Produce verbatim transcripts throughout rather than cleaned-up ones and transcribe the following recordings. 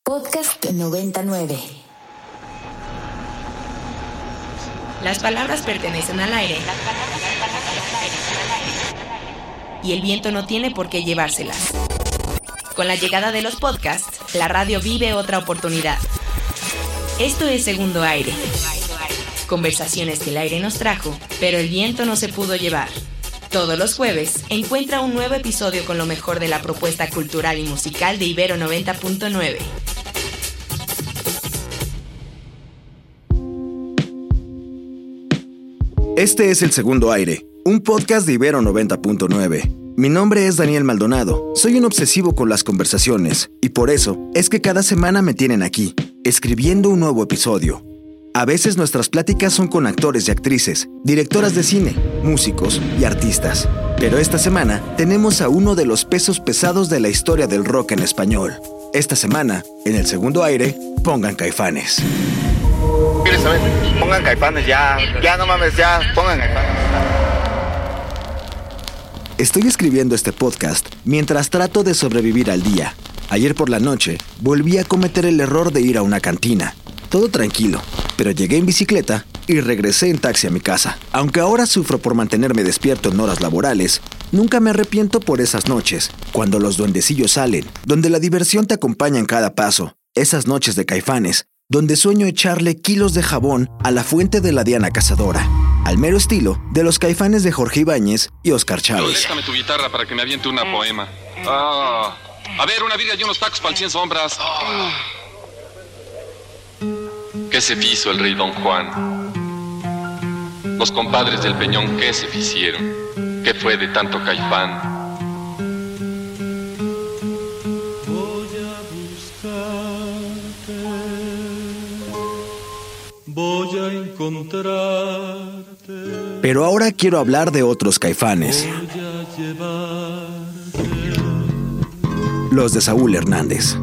Podcast noventa y nueve. Las palabras pertenecen al aire y el viento no tiene por qué llevárselas. Con la llegada de los podcasts, la radio vive otra oportunidad. Esto es Segundo Aire. Conversaciones que el aire nos trajo, pero el viento no se pudo llevar. Todos los jueves, encuentra un nuevo episodio con lo mejor de la propuesta cultural y musical de Ibero noventa punto nueve. Este es El Segundo Aire, un podcast de Ibero noventa punto nueve. Mi nombre es Daniel Maldonado, soy un obsesivo con las conversaciones, y por eso es que cada semana me tienen aquí, escribiendo un nuevo episodio. A veces nuestras pláticas son con actores y actrices, directoras de cine, músicos y artistas. Pero esta semana tenemos a uno de los pesos pesados de la historia del rock en español. Esta semana, en El Segundo Aire, pongan Caifanes. ¿Quieres saber? Pongan Caifanes ya, ya no mames, ya, pongan Caifanes. Estoy escribiendo este podcast mientras trato de sobrevivir al día. Ayer por la noche, volví a cometer el error de ir a una cantina. Todo tranquilo, pero llegué en bicicleta y regresé en taxi a mi casa. Aunque ahora sufro por mantenerme despierto en horas laborales, nunca me arrepiento por esas noches, cuando los duendecillos salen, donde la diversión te acompaña en cada paso. Esas noches de Caifanes, donde sueño echarle kilos de jabón a la fuente de la Diana Cazadora, al mero estilo de los Caifanes de Jorge Ibáñez y Oscar Chávez. Déjame tu guitarra para que me aviente una poema. Ah, a ver, una birria y unos tacos para el cien sombras. Ah. ¿Qué se fizo el rey Don Juan? Los compadres del Peñón, ¿qué se ficieron? ¿Qué fue de tanto Caifán? Voy a buscarte, voy a encontrarte. Pero ahora quiero hablar de otros Caifanes. Voy a llevarte. Los de Saúl Hernández.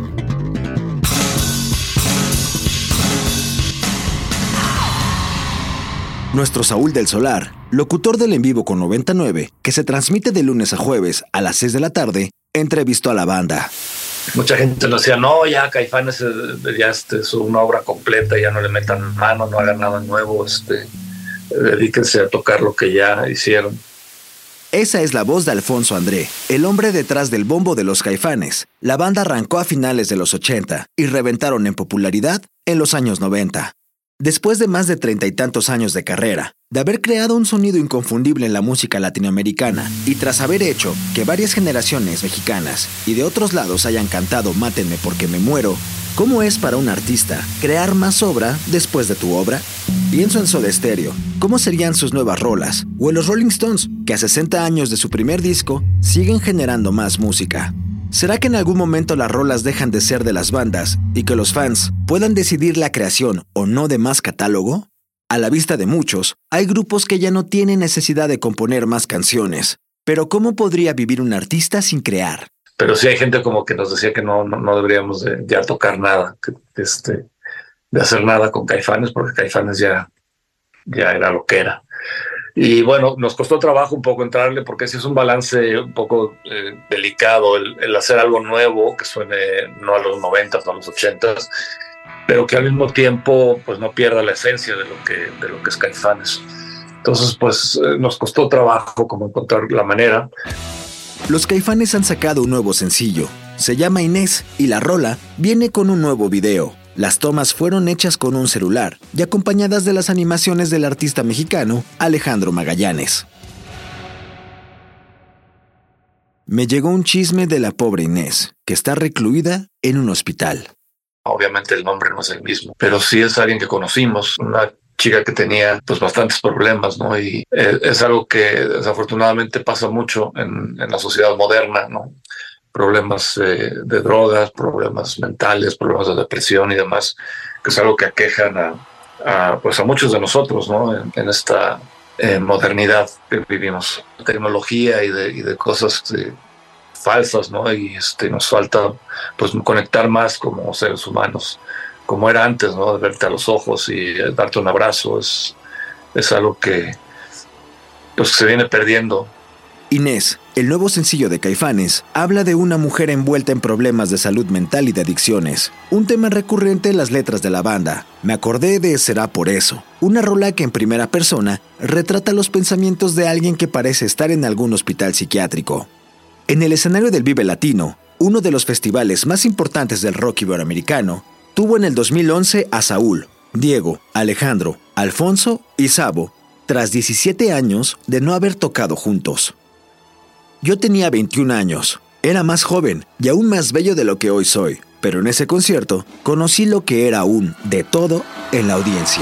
Nuestro Saúl del Solar, locutor del En Vivo con noventa y nueve, que se transmite de lunes a jueves a las seis de la tarde, entrevistó a la banda. Mucha gente nos decía, no, ya Caifanes ya este, es una obra completa, ya no le metan mano, no hagan nada nuevo, este, dedíquense a tocar lo que ya hicieron. Esa es la voz de Alfonso André, el hombre detrás del bombo de los Caifanes. La banda arrancó a finales de los ochenta y reventaron en popularidad en los años noventa. Después de más de treinta y tantos años de carrera, de haber creado un sonido inconfundible en la música latinoamericana y tras haber hecho que varias generaciones mexicanas y de otros lados hayan cantado Mátenme porque me muero, ¿cómo es para un artista crear más obra después de tu obra? Pienso en Soda Stereo, ¿cómo serían sus nuevas rolas? O en los Rolling Stones, que a sesenta años de su primer disco siguen generando más música. ¿Será que en algún momento las rolas dejan de ser de las bandas y que los fans puedan decidir la creación o no de más catálogo? A la vista de muchos, hay grupos que ya no tienen necesidad de componer más canciones. Pero ¿cómo podría vivir un artista sin crear? Pero sí hay gente como que nos decía que no, no, no deberíamos de ya tocar nada, que, este, de hacer nada con Caifanes, porque Caifanes ya, ya era lo que era. Y bueno, nos costó trabajo un poco entrarle porque sí es un balance un poco eh, delicado el, el hacer algo nuevo que suene no a los noventas, no a los ochentas, pero que al mismo tiempo pues no pierda la esencia de lo que, de lo que es Caifanes. Entonces pues eh, nos costó trabajo como encontrar la manera. Los Caifanes han sacado un nuevo sencillo, se llama Inés y la rola viene con un nuevo video. Las tomas fueron hechas con un celular y acompañadas de las animaciones del artista mexicano Alejandro Magallanes. Me llegó un chisme de la pobre Inés, que está recluida en un hospital. Obviamente el nombre no es el mismo, pero sí es alguien que conocimos, una chica que tenía pues bastantes problemas, ¿no? Y eh, es algo que desafortunadamente pasa mucho en, en la sociedad moderna, ¿no? Problemas eh, de drogas, problemas mentales, problemas de depresión y demás, que es algo que aquejan a, a, pues a muchos de nosotros, ¿no? En, en esta eh, modernidad que vivimos, tecnología y de, y de cosas eh, falsas, ¿no? Y este, nos falta pues conectar más como seres humanos, como era antes, ¿no? De verte a los ojos y darte un abrazo, es, es algo que pues se viene perdiendo Inés, el nuevo sencillo de Caifanes, habla de una mujer envuelta en problemas de salud mental y de adicciones. Un tema recurrente en las letras de la banda. Me acordé de Será por eso, una rola que en primera persona retrata los pensamientos de alguien que parece estar en algún hospital psiquiátrico. En el escenario del Vive Latino, uno de los festivales más importantes del rock iberoamericano, tuvo en el dos mil once a Saúl, Diego, Alejandro, Alfonso y Sabo, tras diecisiete años de no haber tocado juntos. Yo tenía veintiún años, era más joven y aún más bello de lo que hoy soy, pero en ese concierto conocí lo que era un de todo en la audiencia.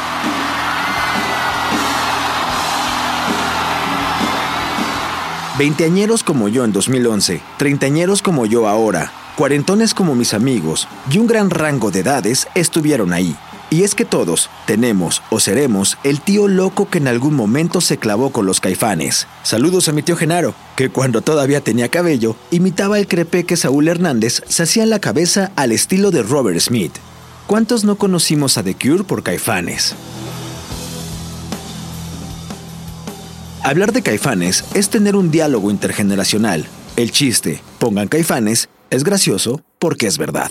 Veinteañeros como yo en dos mil once, treintañeros como yo ahora, cuarentones como mis amigos y un gran rango de edades estuvieron ahí. Y es que todos tenemos o seremos el tío loco que en algún momento se clavó con los Caifanes. Saludos a mi tío Genaro, que cuando todavía tenía cabello, imitaba el crepé que Saúl Hernández se hacía en la cabeza al estilo de Robert Smith. ¿Cuántos no conocimos a The Cure por Caifanes? Hablar de Caifanes es tener un diálogo intergeneracional. El chiste, pongan Caifanes, es gracioso porque es verdad.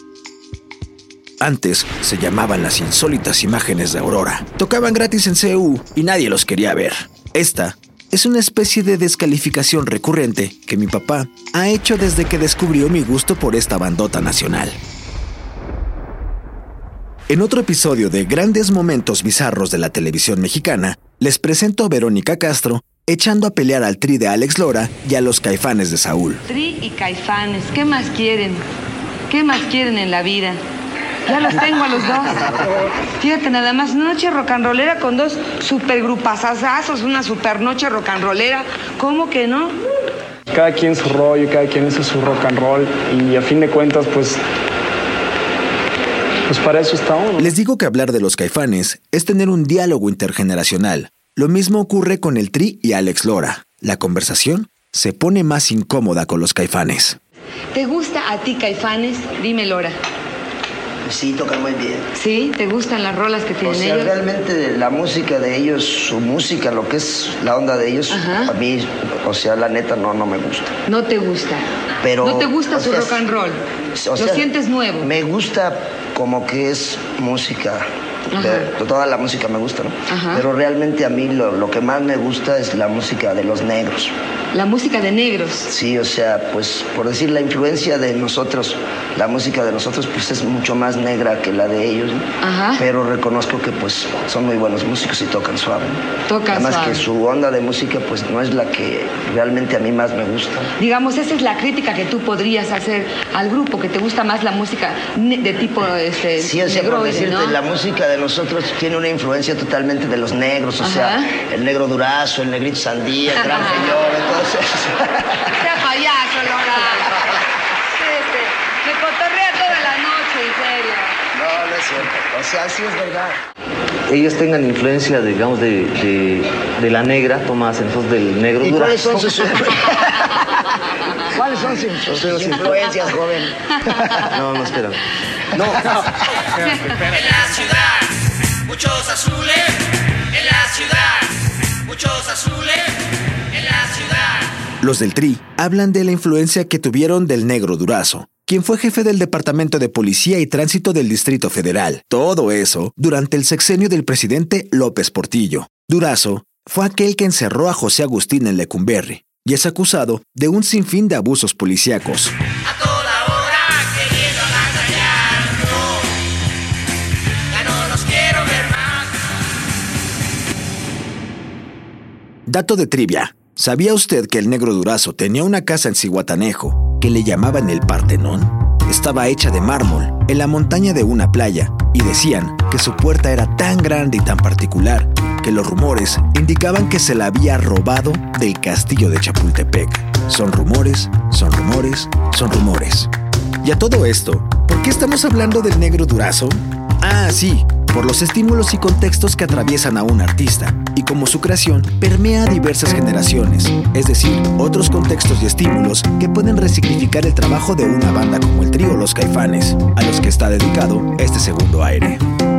Antes se llamaban las insólitas imágenes de Aurora. Tocaban gratis en C U y nadie los quería ver. Esta es una especie de descalificación recurrente que mi papá ha hecho desde que descubrió mi gusto por esta bandota nacional. En otro episodio de Grandes Momentos Bizarros de la Televisión Mexicana, les presento a Verónica Castro echando a pelear al Tri de Alex Lora y a los Caifanes de Saúl. Tri y Caifanes, ¿qué más quieren? ¿Qué más quieren en la vida? Ya los tengo a los dos. Fíjate nada más, una noche rock and rollera con dos supergrupazazazos, una super noche rock and rollera. ¿Cómo que no? Cada quien su rollo, cada quien hace su rock and roll y a fin de cuentas, pues, pues para eso está uno. Les digo que hablar de los Caifanes es tener un diálogo intergeneracional. Lo mismo ocurre con el Tri y Alex Lora. La conversación se pone más incómoda con los Caifanes. ¿Te gusta a ti Caifanes? Dime, Lora. Sí, tocan muy bien. ¿Sí? ¿Te gustan las rolas que tienen ellos? O sea, ellos? realmente la música de ellos, su música, lo que es la onda de ellos, ajá, a mí, o sea, la neta no, no me gusta. ¿No te gusta? Pero, ¿No te gusta su sea, rock and roll? O ¿Lo sea, sientes nuevo? Me gusta como que es música. De, toda la música me gusta, ¿no? Ajá. Pero realmente a mí lo, lo que más me gusta es la música de los negros. ¿La música de negros? Sí, o sea, pues por decir la influencia de nosotros, la música de nosotros pues es mucho más negra que la de ellos, ¿no? Ajá. Pero reconozco que pues son muy buenos músicos y tocan suave, ¿no? Tocan Además suave. que su onda de música pues no es la que realmente a mí más me gusta. Digamos, esa es la crítica que tú podrías hacer al grupo, que te gusta más la música de tipo este, sí, o sea, negro, por decirte, ¿no? La música de nosotros tiene una influencia totalmente de los negros, o Ajá. sea, el negro Durazo, el negrito Sandía, el gran Peñón, entonces... Sea payaso, Lora. Sí, sí. Me cotorrea toda la noche, en serio. No, no es cierto. O sea, sí es verdad. Ellos tengan influencia, digamos, de, de, de la negra, Tomás, entonces del negro ¿Y Durazo. ¿Cuáles son sus ¿Cuáles son sus, sus influencias, joven? No, no, espera. No. En la ciudad, muchos azules. En la ciudad, muchos azules. En la ciudad. Los del Tri hablan de la influencia que tuvieron del negro Durazo, quien fue jefe del Departamento de Policía y Tránsito del Distrito Federal. Todo eso durante el sexenio del presidente López Portillo. Durazo fue aquel que encerró a José Agustín en Lecumberri y es acusado de un sinfín de abusos policíacos. A toda hora queriendo engañarnos, ya no los quiero ver más. Dato de trivia. ¿Sabía usted que el negro Durazo tenía una casa en Zihuatanejo que le llamaban el Partenón? Estaba hecha de mármol en la montaña de una playa y decían que su puerta era tan grande y tan particular que los rumores indicaban que se la había robado del castillo de Chapultepec. Son rumores, son rumores, son rumores. Y a todo esto, ¿por qué estamos hablando del negro Durazo? Ah, sí, por los estímulos y contextos que atraviesan a un artista y como su creación permea a diversas generaciones, es decir, otros contextos y estímulos que pueden resignificar el trabajo de una banda como el trío Los Caifanes, a los que está dedicado este segundo aire.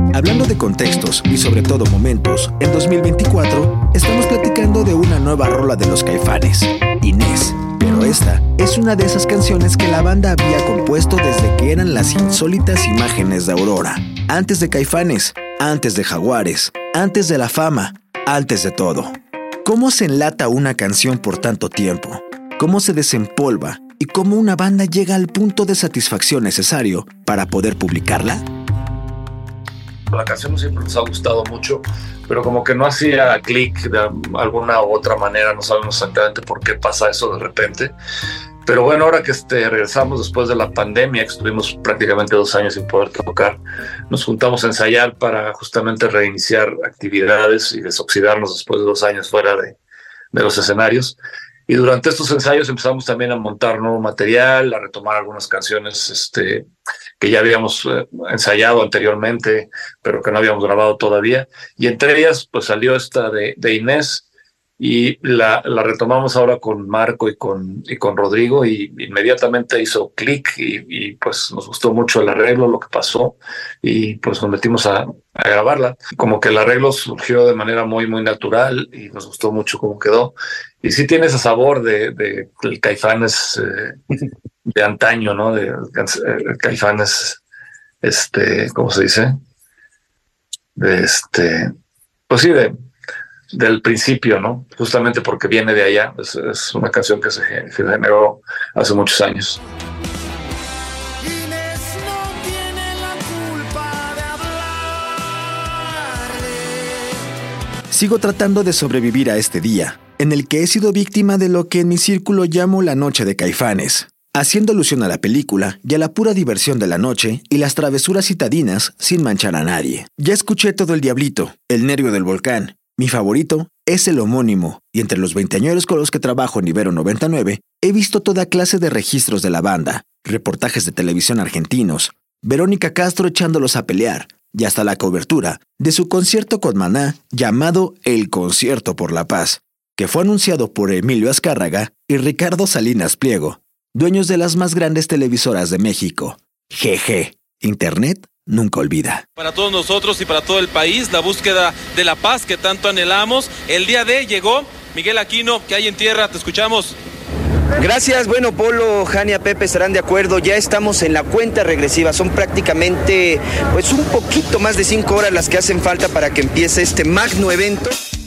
Hablando de contextos y sobre todo momentos, en dos mil veinticuatro estamos platicando de una nueva rola de los Caifanes, Inés. Pero esta es una de esas canciones que la banda había compuesto desde que eran las insólitas imágenes de Aurora. Antes de Caifanes, antes de Jaguares, antes de la fama, antes de todo. ¿Cómo se enlata una canción por tanto tiempo? ¿Cómo se desempolva? ¿Y cómo una banda llega al punto de satisfacción necesario para poder publicarla? La canción siempre nos ha gustado mucho, pero como que no hacía clic de alguna u otra manera, no sabemos exactamente por qué pasa eso de repente. Pero bueno, ahora que este, regresamos después de la pandemia, que estuvimos prácticamente dos años sin poder tocar, nos juntamos a ensayar para justamente reiniciar actividades y desoxidarnos después de dos años fuera de, de los escenarios. Y durante estos ensayos empezamos también a montar nuevo material, a retomar algunas canciones este, que ya habíamos eh, ensayado anteriormente, pero que no habíamos grabado todavía. Y entre ellas pues salió esta de, de Inés, y la, la retomamos ahora con Marco y con, y con Rodrigo, y inmediatamente hizo clic y, y pues nos gustó mucho el arreglo, lo que pasó, y pues nos metimos a, a grabarla. Como que el arreglo surgió de manera muy, muy natural y nos gustó mucho cómo quedó. Y sí tiene ese sabor de, de, de Caifanes eh, de antaño, ¿no? De, de Caifanes, este, ¿cómo se dice? De este, pues sí, de del principio, ¿no? Justamente porque viene de allá. Es, es una canción que se, que se generó hace muchos años. Sigo tratando de sobrevivir a este día, en el que he sido víctima de lo que en mi círculo llamo la noche de Caifanes, haciendo alusión a la película y a la pura diversión de la noche y las travesuras citadinas sin manchar a nadie. Ya escuché todo el Diablito, El Nervio del Volcán. Mi favorito es el homónimo, y entre los veinteañeros con los que trabajo en Ibero noventa y nueve, he visto toda clase de registros de la banda, reportajes de televisión argentinos, Verónica Castro echándolos a pelear, y hasta la cobertura de su concierto con Maná llamado El Concierto por la Paz, que fue anunciado por Emilio Azcárraga y Ricardo Salinas Pliego, dueños de las más grandes televisoras de México. Jeje, Internet nunca olvida. Para todos nosotros y para todo el país, la búsqueda de la paz que tanto anhelamos. El día de llegó Miguel Aquino, ¿qué hay en tierra? Te escuchamos. Gracias, bueno, Polo, Jania, Pepe estarán de acuerdo, ya estamos en la cuenta regresiva, son prácticamente pues un poquito más de cinco horas las que hacen falta para que empiece este magno evento.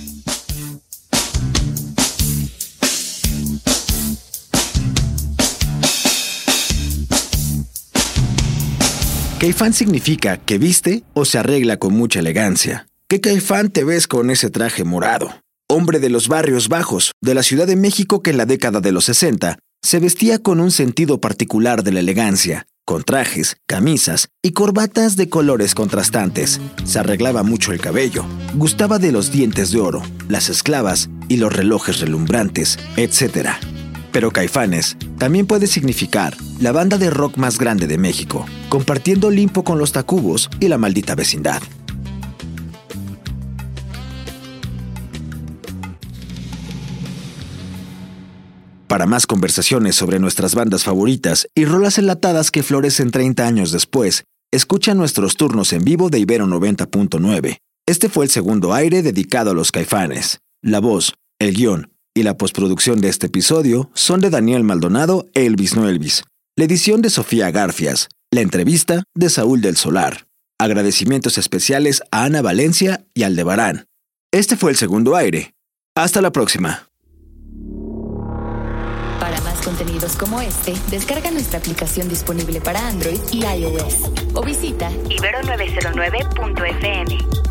Caifán significa que viste o se arregla con mucha elegancia. ¿Qué Caifán te ves con ese traje morado? Hombre de los barrios bajos, de la Ciudad de México que en la década de los sesenta se vestía con un sentido particular de la elegancia, con trajes, camisas y corbatas de colores contrastantes. Se arreglaba mucho el cabello, gustaba de los dientes de oro, las esclavas y los relojes relumbrantes, etcétera. Pero Caifanes también puede significar la banda de rock más grande de México, compartiendo Olimpo con los Tacubos y la Maldita Vecindad. Para más conversaciones sobre nuestras bandas favoritas y rolas enlatadas que florecen treinta años después, escucha nuestros turnos en vivo de Ibero noventa punto nueve. Este fue el segundo aire dedicado a los Caifanes. La voz, el guión y la postproducción de este episodio son de Daniel Maldonado e Elvis No Elvis. La edición de Sofía Garfias. La entrevista de Saúl del Solar. Agradecimientos especiales a Ana Valencia y Aldebarán. Este fue el segundo aire. Hasta la próxima. Para más contenidos como este, descarga nuestra aplicación disponible para Android y iOS o visita ibero nueve cero nueve punto efe eme.